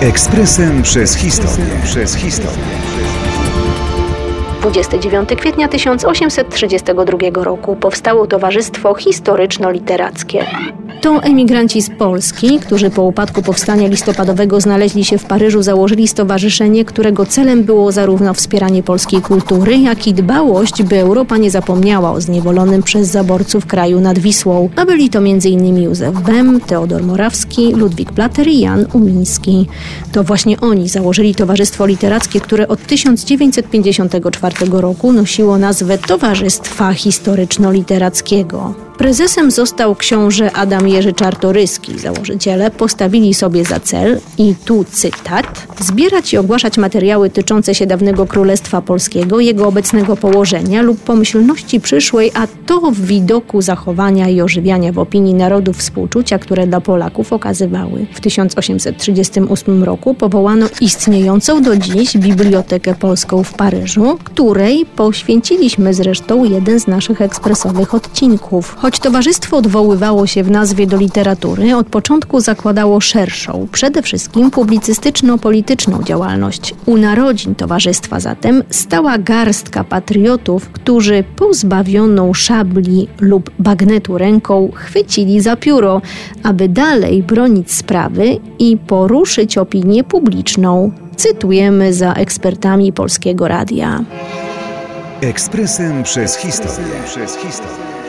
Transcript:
Ekspresem przez historię. 29 kwietnia 1832 roku powstało Towarzystwo Historyczno-Literackie. To emigranci z Polski, którzy po upadku powstania listopadowego znaleźli się w Paryżu, założyli stowarzyszenie, którego celem było zarówno wspieranie polskiej kultury, jak i dbałość, by Europa nie zapomniała o zniewolonym przez zaborców kraju nad Wisłą. A byli to m.in. Józef Bem, Teodor Morawski, Ludwik Plater i Jan Umiński. To właśnie oni założyli Towarzystwo Literackie, które od 1954 roku nosiło nazwę Towarzystwa Historyczno-Literackiego. Prezesem został książę Adam Jerzy Czartoryski. Założyciele postawili sobie za cel, i tu cytat, zbierać i ogłaszać materiały tyczące się dawnego Królestwa Polskiego, jego obecnego położenia lub pomyślności przyszłej, a to w widoku zachowania i ożywiania w opinii narodów współczucia, które dla Polaków okazywały. W 1838 roku powołano istniejącą do dziś Bibliotekę Polską w Paryżu, której poświęciliśmy zresztą jeden z naszych ekspresowych odcinków. Choć towarzystwo odwoływało się w nazwie do literatury, od początku zakładało szerszą, przede wszystkim publicystyczno-polityczną działalność. U narodzin towarzystwa zatem stała garstka patriotów, którzy pozbawioną szabli lub bagnetu ręką chwycili za pióro, aby dalej bronić sprawy i poruszyć opinię publiczną. Cytujemy za ekspertami Polskiego Radia. Ekspresem przez historię.